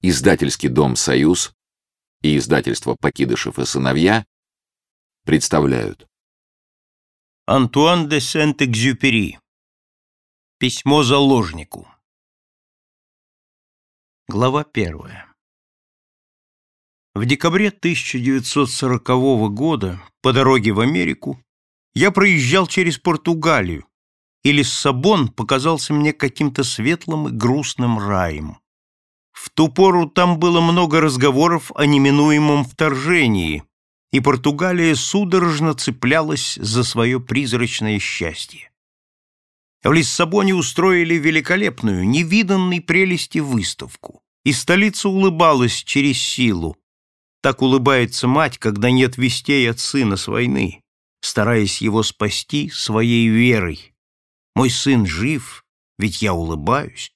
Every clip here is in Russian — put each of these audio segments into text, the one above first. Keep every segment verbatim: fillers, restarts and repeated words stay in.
Издательский дом «Союз» и издательство «Покидышев и сыновья» представляют. Антуан де Сент-Экзюпери. Письмо заложнику. Глава первая. В декабре тысяча девятьсот сорокового года по дороге в Америку я проезжал через Португалию, и Лиссабон показался мне каким-то светлым и грустным раем. В ту пору там было много разговоров о неминуемом вторжении, и Португалия судорожно цеплялась за свое призрачное счастье. В Лиссабоне устроили великолепную, невиданной прелести выставку, и столица улыбалась через силу. Так улыбается мать, когда нет вестей от сына с войны, стараясь его спасти своей верой. Мой сын жив, ведь я улыбаюсь.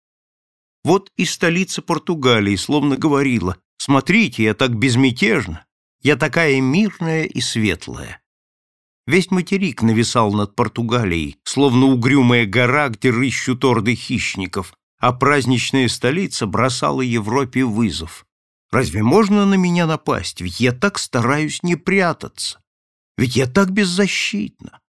Вот и столица Португалии словно говорила: смотрите, я так безмятежна, я такая мирная и светлая. Весь материк нависал над Португалией, словно угрюмая гора, где рыщут орды хищников, а праздничная столица бросала Европе вызов. Разве можно на меня напасть? Ведь я так стараюсь не прятаться. Ведь я так беззащитна.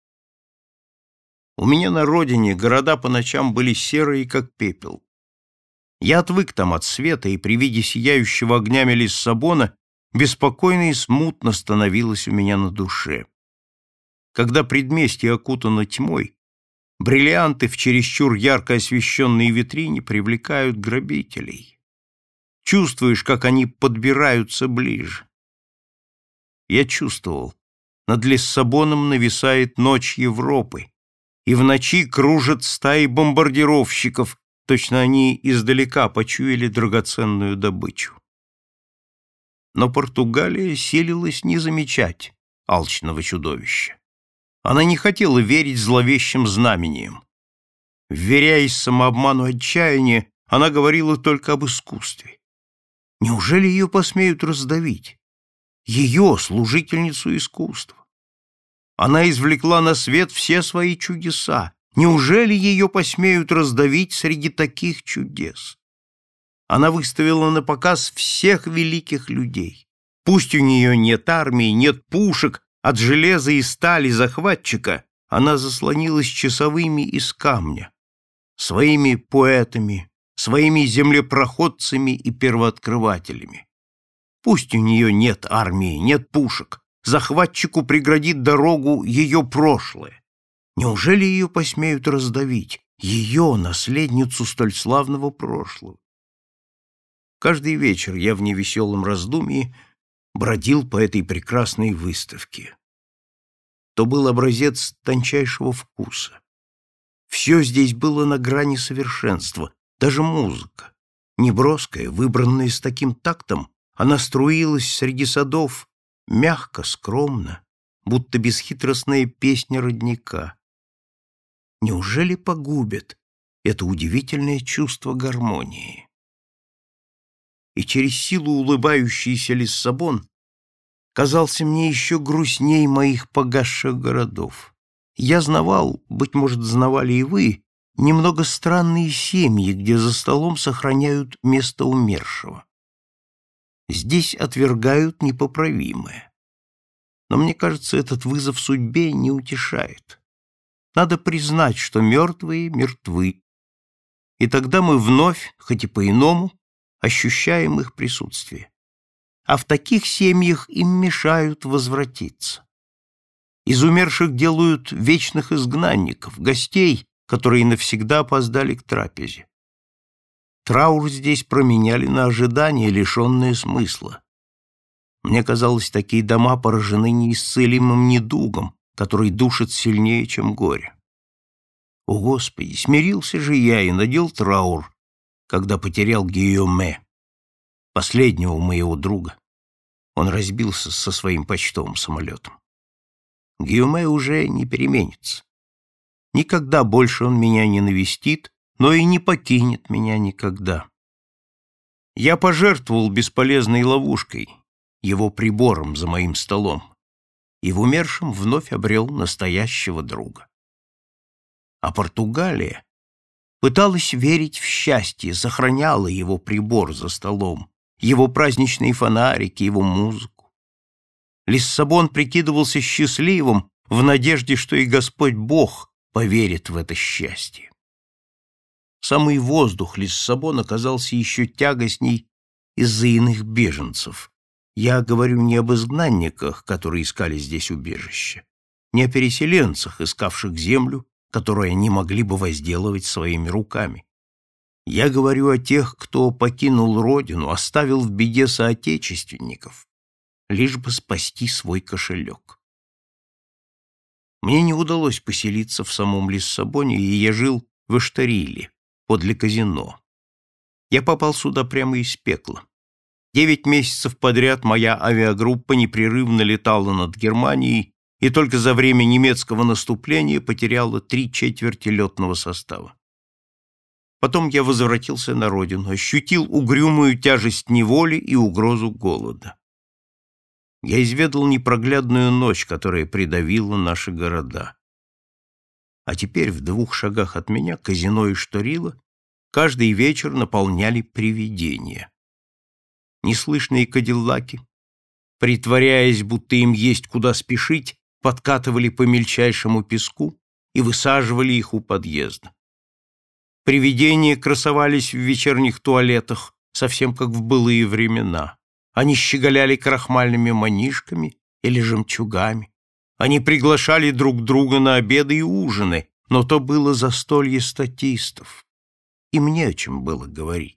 У меня на родине города по ночам были серые, как пепел. Я отвык там от света, и при виде сияющего огнями Лиссабона беспокойно и смутно становилось у меня на душе. Когда предместье окутано тьмой, бриллианты в чересчур ярко освещенной витрине привлекают грабителей. Чувствуешь, как они подбираются ближе. Я чувствовал, над Лиссабоном нависает ночь Европы, и в ночи кружат стаи бомбардировщиков, точно они издалека почуяли драгоценную добычу. Но Португалия силилась не замечать алчного чудовища. Она не хотела верить зловещим знамениям. Вверяясь самообману отчаяния, она говорила только об искусстве. Неужели ее посмеют раздавить? Ее, служительницу искусства. Она извлекла на свет все свои чудеса. Неужели ее посмеют раздавить среди таких чудес? Она выставила на показ всех великих людей. Пусть у нее нет армии, нет пушек, от железа и стали захватчика, она заслонилась часовыми из камня, своими поэтами, своими землепроходцами и первооткрывателями. Пусть у нее нет армии, нет пушек, захватчику преградит дорогу ее прошлое. Неужели ее посмеют раздавить, ее, наследницу столь славного прошлого? Каждый вечер я в невеселом раздумье бродил по этой прекрасной выставке. То был образец тончайшего вкуса. Все здесь было на грани совершенства, даже музыка. Неброская, выбранная с таким тактом, она струилась среди садов, мягко, скромно, будто бесхитростная песня родника. Неужели погубит это удивительное чувство гармонии? И через силу улыбающийся Лиссабон казался мне еще грустней моих погасших городов. Я знавал, быть может, знавали и вы, немного странные семьи, где за столом сохраняют место умершего. Здесь отвергают непоправимое. Но мне кажется, этот вызов судьбе не утешает. Надо признать, что мертвые мертвы. И тогда мы вновь, хоть и по-иному, ощущаем их присутствие. А в таких семьях им мешают возвратиться. Из умерших делают вечных изгнанников, гостей, которые навсегда опоздали к трапезе. Траур здесь променяли на ожидание, лишенное смысла. Мне казалось, такие дома поражены неисцелимым недугом, который душит сильнее, чем горе. О, Господи, смирился же я и надел траур, когда потерял Гийоме, последнего моего друга. Он разбился со своим почтовым самолетом. Гийоме уже не переменится. Никогда больше он меня не навестит, но и не покинет меня никогда. Я пожертвовал бесполезной ловушкой, его прибором за моим столом, и в умершем вновь обрел настоящего друга. А Португалия пыталась верить в счастье, сохраняла его прибор за столом, его праздничные фонарики, его музыку. Лиссабон прикидывался счастливым в надежде, что и Господь Бог поверит в это счастье. Самый воздух Лиссабона оказался еще тягостней из-за иных беженцев. Я говорю не об изгнанниках, которые искали здесь убежище, не о переселенцах, искавших землю, которую они могли бы возделывать своими руками. Я говорю о тех, кто покинул родину, оставил в беде соотечественников, лишь бы спасти свой кошелек. Мне не удалось поселиться в самом Лиссабоне, и я жил в Эшториле, подле казино. Я попал сюда прямо из пекла. Девять месяцев подряд моя авиагруппа непрерывно летала над Германией и только за время немецкого наступления потеряла три четверти летного состава. Потом я возвратился на родину, ощутил угрюмую тяжесть неволи и угрозу голода. Я изведал непроглядную ночь, которая придавила наши города. А теперь в двух шагах от меня казино и Эшторила каждый вечер наполняли привидения. Неслышные кадиллаки, притворяясь, будто им есть куда спешить, подкатывали по мельчайшему песку и высаживали их у подъезда. Привидения красовались в вечерних туалетах, совсем как в былые времена. Они щеголяли крахмальными манишками или жемчугами. Они приглашали друг друга на обеды и ужины, но то было застолье статистов. Им не о чем было говорить.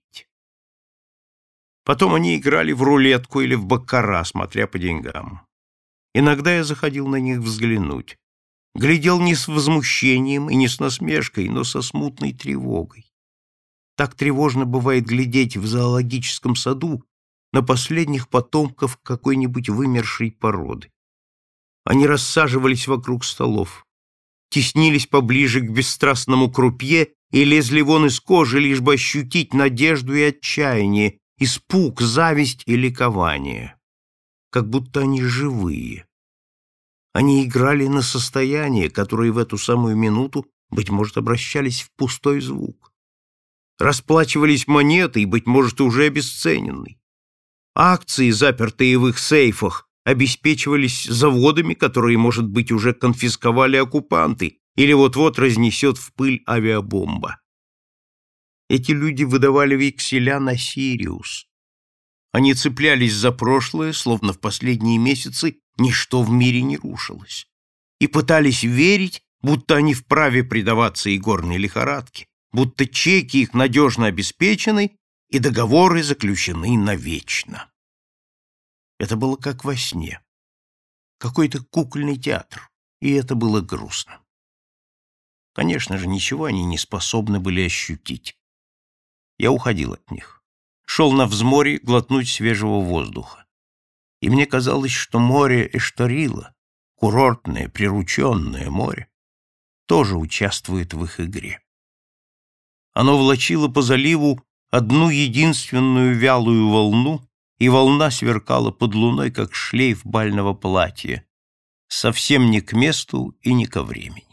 Потом они играли в рулетку или в баккара, смотря по деньгам. Иногда я заходил на них взглянуть. Глядел не с возмущением и не с насмешкой, но со смутной тревогой. Так тревожно бывает глядеть в зоологическом саду на последних потомков какой-нибудь вымершей породы. Они рассаживались вокруг столов, теснились поближе к бесстрастному крупье и лезли вон из кожи, лишь бы ощутить надежду и отчаяние, испуг, зависть и ликование. Как будто они живые. Они играли на состояние, которые в эту самую минуту, быть может, обращались в пустой звук. Расплачивались монетой, быть может, уже обесцененной. Акции, запертые в их сейфах, обеспечивались заводами, которые, может быть, уже конфисковали оккупанты или вот-вот разнесет в пыль авиабомба. Эти люди выдавали векселя на Сириус. Они цеплялись за прошлое, словно в последние месяцы ничто в мире не рушилось, и пытались верить, будто они вправе предаваться игорной лихорадке, будто чеки их надежно обеспечены и договоры заключены навечно. Это было как во сне, какой-то кукольный театр, и это было грустно. Конечно же, ничего они не способны были ощутить. Я уходил от них. Шел на взморье глотнуть свежего воздуха. И мне казалось, что море Эшторила, курортное, прирученное море, тоже участвует в их игре. Оно влачило по заливу одну единственную вялую волну, и волна сверкала под луной, как шлейф бального платья, совсем не к месту и не ко времени.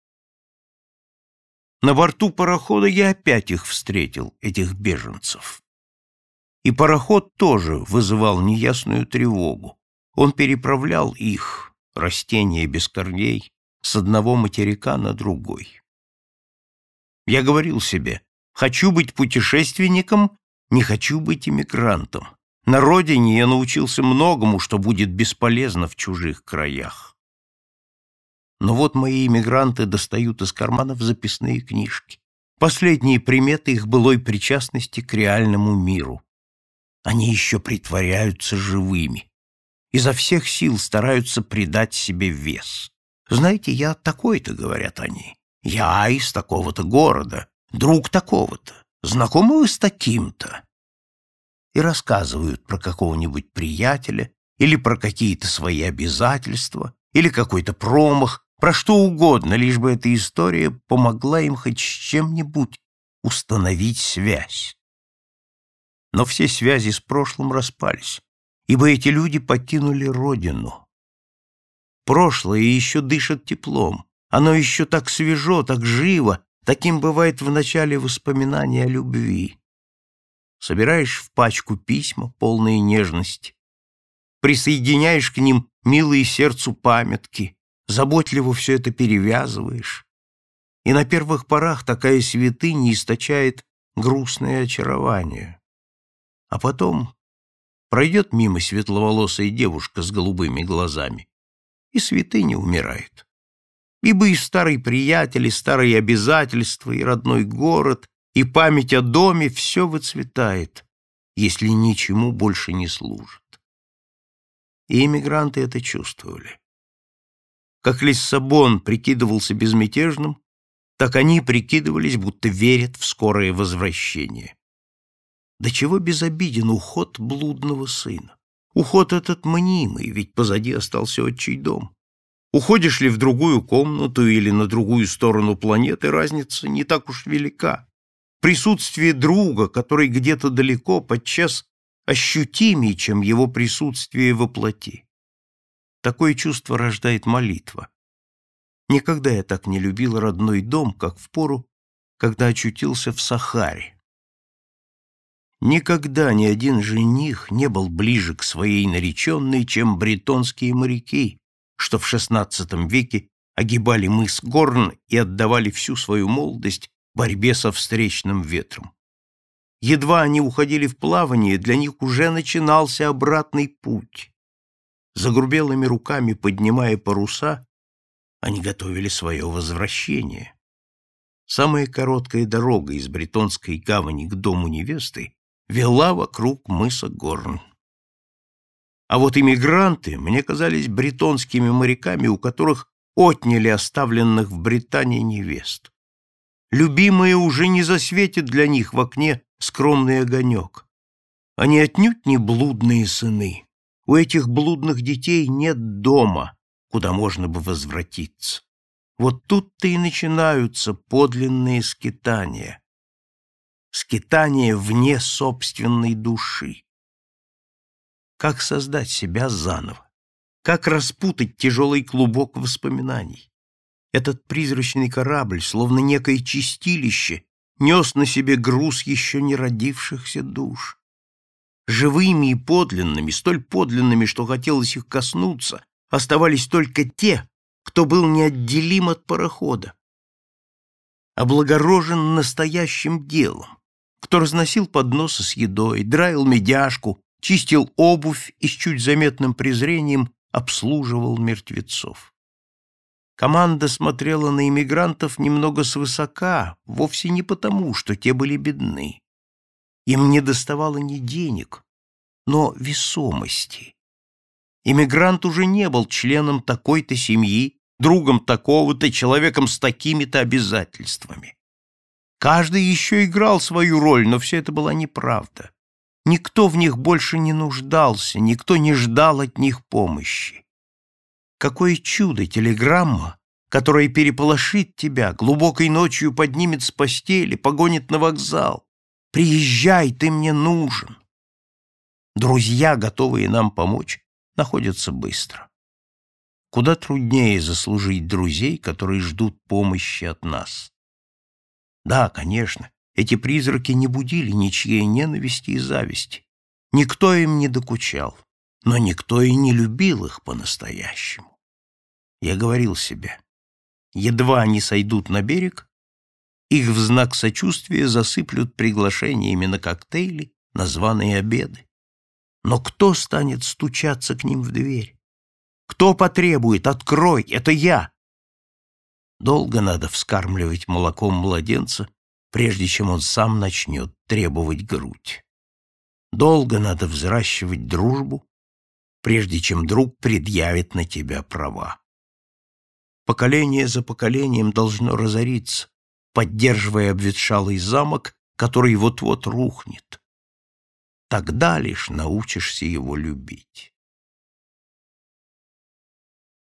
На борту парохода я опять их встретил, этих беженцев. И пароход тоже вызывал неясную тревогу. Он переправлял их, растения без корней, с одного материка на другой. Я говорил себе, хочу быть путешественником, не хочу быть иммигрантом. На родине я научился многому, что будет бесполезно в чужих краях. Но вот мои иммигранты достают из карманов записные книжки, последние приметы их былой причастности к реальному миру. Они еще притворяются живыми, изо всех сил стараются придать себе вес. Знаете, я такой-то, говорят они, я из такого-то города, друг такого-то, знакомы вы с таким-то? И рассказывают про какого-нибудь приятеля или про какие-то свои обязательства, или какой-то промах, про что угодно, лишь бы эта история помогла им хоть с чем-нибудь установить связь. Но все связи с прошлым распались, ибо эти люди покинули родину. Прошлое еще дышит теплом, оно еще так свежо, так живо, Таким бывает в начале воспоминания о любви. Собираешь в пачку письма, полные нежности, присоединяешь к ним милые сердцу памятки, заботливо все это перевязываешь. И на первых порах такая святыня источает грустное очарование. А потом пройдет мимо светловолосая девушка с голубыми глазами, и святыня умирает. Ибо и старый приятель, и старые обязательства, и родной город, и память о доме — все выцветает, если ничему больше не служит. И эмигранты это чувствовали. Как Лиссабон прикидывался безмятежным, так они прикидывались, будто верят в скорое возвращение. До чего безобиден уход блудного сына? Уход этот мнимый, ведь позади остался отчий дом. Уходишь ли в другую комнату или на другую сторону планеты, разница не так уж велика. Присутствие друга, который где-то далеко, подчас ощутимее, чем его присутствие во плоти. Такое чувство рождает молитва. Никогда я так не любил родной дом, как в пору, когда очутился в Сахаре. Никогда ни один жених не был ближе к своей нареченной, чем бретонские моряки, что в шестнадцатом веке огибали мыс Горн и отдавали всю свою молодость борьбе со встречным ветром. Едва они уходили в плавание, для них уже начинался обратный путь. Загрубелыми руками поднимая паруса, они готовили свое возвращение. Самая короткая дорога из бретонской гавани к дому невесты вела вокруг мыса Горн. А вот иммигранты мне казались бретонскими моряками, у которых отняли оставленных в Британии невест. Любимая уже не засветит для них в окне скромный огонек. Они отнюдь не блудные сыны. У этих блудных детей нет дома, куда можно бы возвратиться. Вот тут-то и начинаются подлинные скитания. Скитания вне собственной души. Как создать себя заново? Как распутать тяжелый клубок воспоминаний? Этот призрачный корабль, словно некое чистилище, нес на себе груз еще не родившихся душ. Живыми и подлинными, столь подлинными, что хотелось их коснуться, оставались только те, кто был неотделим от парохода, облагорожен настоящим делом, кто разносил подносы с едой, драил медяшку, чистил обувь и с чуть заметным презрением обслуживал мертвецов. Команда смотрела на иммигрантов немного свысока, вовсе не потому, что те были бедны. Им не доставало ни денег, но весомости. Иммигрант уже не был членом такой-то семьи, другом такого-то, человеком с такими-то обязательствами. Каждый еще играл свою роль, но все это была неправда. Никто в них больше не нуждался, никто не ждал от них помощи. Какое чудо телеграмма, которая переполошит тебя, глубокой ночью поднимет с постели, погонит на вокзал. «Приезжай, ты мне нужен». Друзья, готовые нам помочь, находятся быстро. Куда труднее заслужить друзей, которые ждут помощи от нас. Да, конечно, эти призраки не будили ничьей ненависти и зависти. Никто им не докучал, но никто и не любил их по-настоящему. Я говорил себе, едва они сойдут на берег, их в знак сочувствия засыплют приглашениями на коктейли, на званые обеды. Но кто станет стучаться к ним в дверь? Кто потребует «открой, это я»? Долго надо вскармливать молоком младенца, прежде чем он сам начнет требовать грудь. Долго надо взращивать дружбу, прежде чем друг предъявит на тебя права. Поколение за поколением должно разориться, поддерживая обветшалый замок, который вот-вот рухнет. Тогда лишь научишься его любить.